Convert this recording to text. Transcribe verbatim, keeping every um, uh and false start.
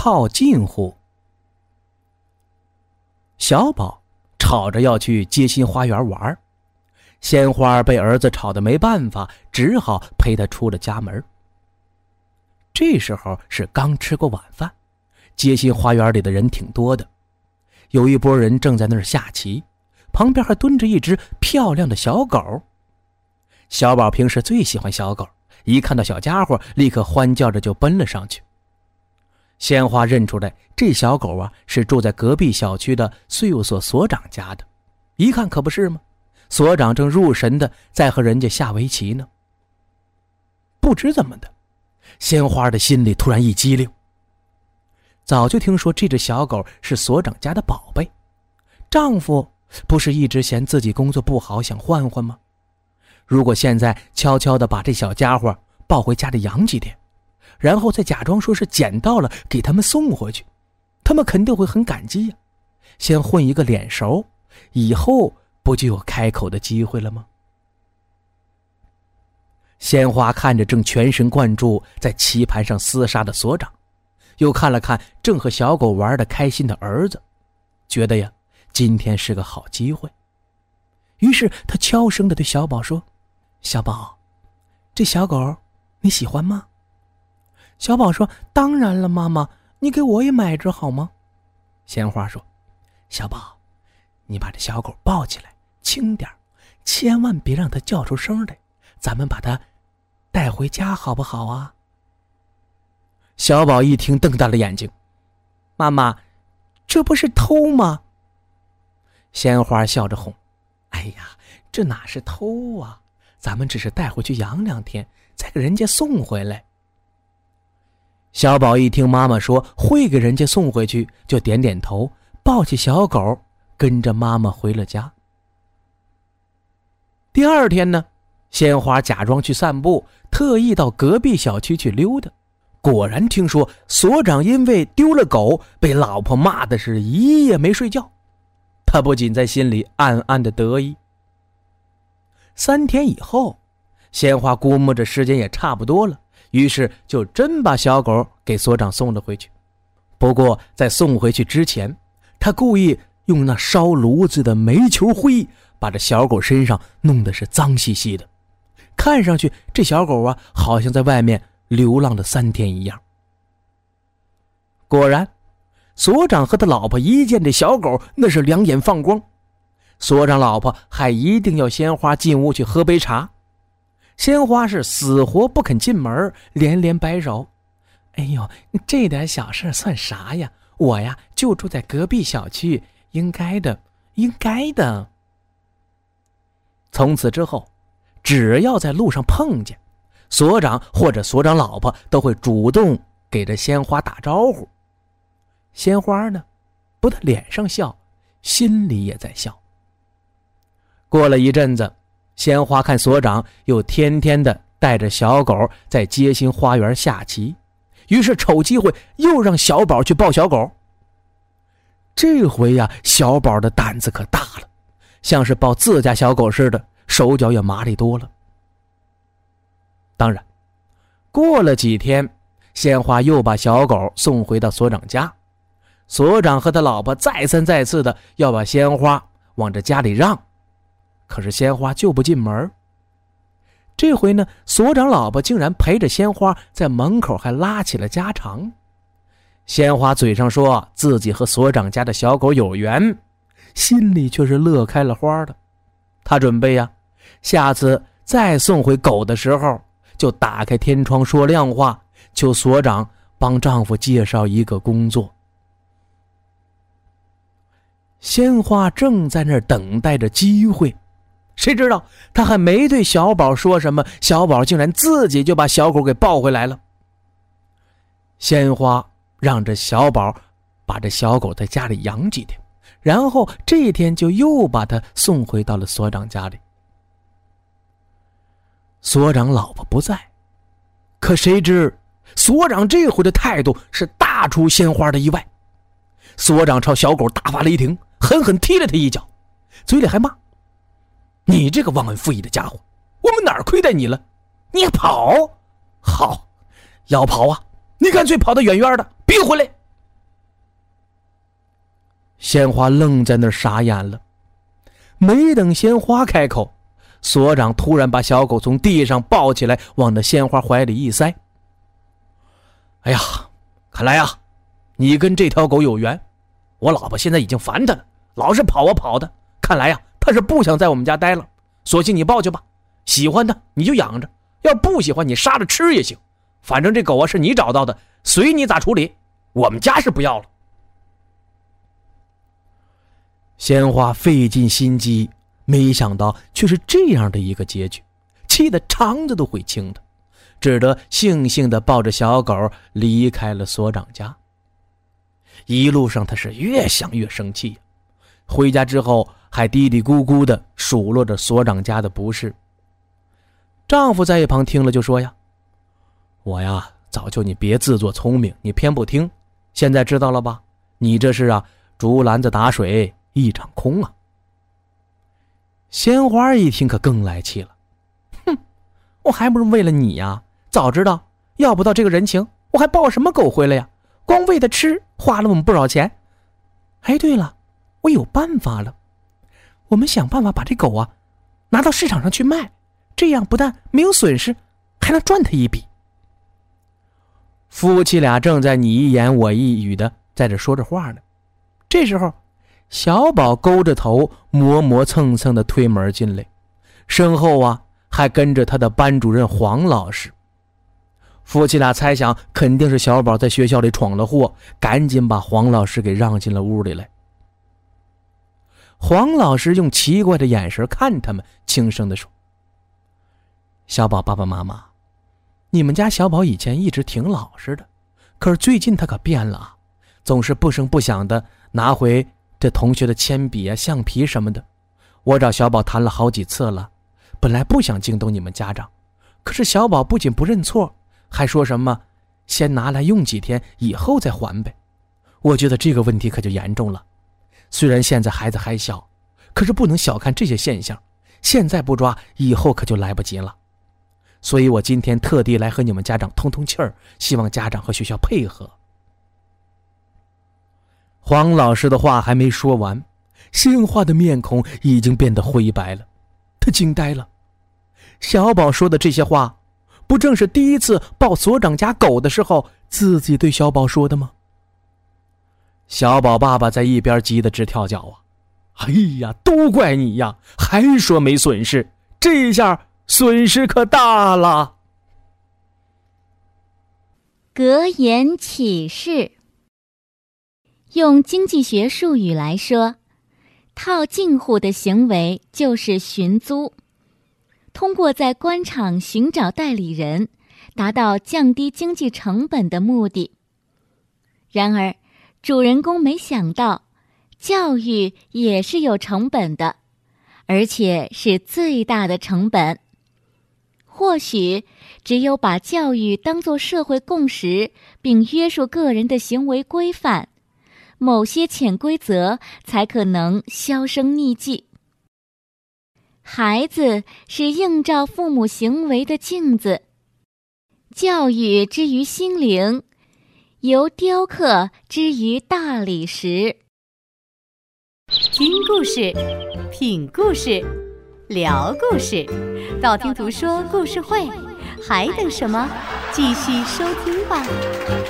套近乎。小宝吵着要去街心花园玩，鲜花被儿子吵得没办法，只好陪他出了家门。这时候是刚吃过晚饭，街心花园里的人挺多的，有一拨人正在那儿下棋，旁边还蹲着一只漂亮的小狗。小宝平时最喜欢小狗，一看到小家伙立刻欢叫着就奔了上去。鲜花认出来这小狗啊是住在隔壁小区的税务所所长家的，一看可不是吗？所长正入神的在和人家下围棋呢。不知怎么的，鲜花的心里突然一激灵。早就听说这只小狗是所长家的宝贝，丈夫不是一直嫌自己工作不好想换换吗？如果现在悄悄地把这小家伙抱回家里养几天，然后再假装说是捡到了给他们送回去，他们肯定会很感激呀。先混一个脸熟，以后不就有开口的机会了吗？鲜花看着正全神贯注在棋盘上厮杀的所长，又看了看正和小狗玩得开心的儿子，觉得呀今天是个好机会。于是他悄声地对小宝说：小宝，这小狗你喜欢吗？小宝说：当然了，妈妈，你给我也买只好吗？鲜花说：小宝，你把这小狗抱起来，轻点，千万别让它叫出声来，咱们把它带回家好不好啊？小宝一听瞪大了眼睛：妈妈，这不是偷吗？鲜花笑着哄：哎呀，这哪是偷啊，咱们只是带回去养两天，再给人家送回来。小宝一听妈妈说会给人家送回去，就点点头，抱起小狗跟着妈妈回了家。第二天呢，鲜花假装去散步，特意到隔壁小区去溜达，果然听说所长因为丢了狗被老婆骂的是一夜没睡觉，他不仅在心里暗暗的得意。三天以后，鲜花估摸着时间也差不多了，于是就真把小狗给所长送了回去。不过在送回去之前，他故意用那烧炉子的煤球灰把这小狗身上弄得是脏兮兮的，看上去这小狗啊好像在外面流浪了三天一样。果然，所长和他老婆一见这小狗那是两眼放光，所长老婆还一定要鲜花进屋去喝杯茶。鲜花是死活不肯进门，连连摆手：哎呦，这点小事算啥呀，我呀就住在隔壁小区，应该的应该的。从此之后，只要在路上碰见所长或者所长老婆，都会主动给这鲜花打招呼。鲜花呢，不但脸上笑，心里也在笑。过了一阵子，鲜花看所长又天天的带着小狗在街心花园下棋，于是瞅机会又让小宝去抱小狗。这回呀，小宝的胆子可大了，像是抱自家小狗似的，手脚也麻利多了。当然，过了几天，鲜花又把小狗送回到所长家，所长和他老婆再三再次的要把鲜花往这家里让，可是鲜花就不进门。这回呢，所长老婆竟然陪着鲜花在门口还拉起了家常。鲜花嘴上说自己和所长家的小狗有缘，心里却是乐开了花的。他准备呀，下次再送回狗的时候，就打开天窗说亮话，求所长帮丈夫介绍一个工作。鲜花正在那儿等待着机会，谁知道他还没对小宝说什么，小宝竟然自己就把小狗给抱回来了。鲜花让这小宝把这小狗在家里养几天，然后这一天就又把它送回到了所长家里。所长老婆不在，可谁知所长这回的态度是大出鲜花的意外。所长朝小狗大发雷霆，狠狠踢了他一脚，嘴里还骂：你这个忘恩负义的家伙，我们哪儿亏待你了？你跑？好，要跑啊，你干脆跑得远远的，别回来， 鲜花愣在那儿傻眼了。没等鲜花开口，所长突然把小狗从地上抱起来，往那鲜花怀里一塞。哎呀，看来呀，你跟这条狗有缘，我老婆现在已经烦它了，老是跑啊跑的，看来呀，它是不想在我们家待了，索性你抱去吧，喜欢它你就养着，要不喜欢你杀了吃也行，反正这狗啊是你找到的，随你咋处理，我们家是不要了。鲜花费尽心机，没想到却是这样的一个结局，气得肠子都悔青的，只得悻悻地抱着小狗离开了所长家。一路上他是越想越生气，回家之后还嘀嘀咕咕地数落着所长家的不是。丈夫在一旁听了就说呀，我呀早就你别自作聪明，你偏不听，现在知道了吧，你这是啊竹篮子打水一场空啊。鲜花一听可更来气了，哼，我还不是为了你呀，早知道要不到这个人情，我还抱什么狗回来呀，光喂它吃花了我们不少钱。哎，对了，我有办法了，我们想办法把这狗啊拿到市场上去卖，这样不但没有损失，还能赚他一笔。夫妻俩正在你一言我一语的在这说着话呢，这时候小宝勾着头磨磨蹭蹭的推门进来，身后啊还跟着他的班主任黄老师。夫妻俩猜想肯定是小宝在学校里闯了祸，赶紧把黄老师给让进了屋里来。黄老师用奇怪的眼神看他们，轻声地说，小宝爸爸妈妈，你们家小宝以前一直挺老实的，可是最近他可变了，总是不声不响的拿回这同学的铅笔啊、橡皮什么的。我找小宝谈了好几次了，本来不想惊动你们家长，可是小宝不仅不认错，还说什么先拿来用几天，以后再还呗。我觉得这个问题可就严重了。虽然现在孩子还小，可是不能小看这些现象，现在不抓，以后可就来不及了。所以我今天特地来和你们家长通通气儿，希望家长和学校配合。黄老师的话还没说完，鲜花的面孔已经变得灰白了，他惊呆了。小宝说的这些话，不正是第一次抱所长家狗的时候自己对小宝说的吗？小宝爸爸在一边急得直跳脚啊！哎呀，都怪你呀，还说没损失，这下损失可大了。 格言启示，用经济学术语来说，套近乎的行为就是寻租，通过在官场寻找代理人，达到降低经济成本的目的。然而主人公没想到，教育也是有成本的，而且是最大的成本。或许只有把教育当作社会共识，并约束个人的行为规范，某些潜规则才可能销声匿迹。孩子是映照父母行为的镜子，教育之于心灵，由雕刻之于大理石。 听故事，品故事，聊故事，道听途说故事会，还等什么？继续收听吧。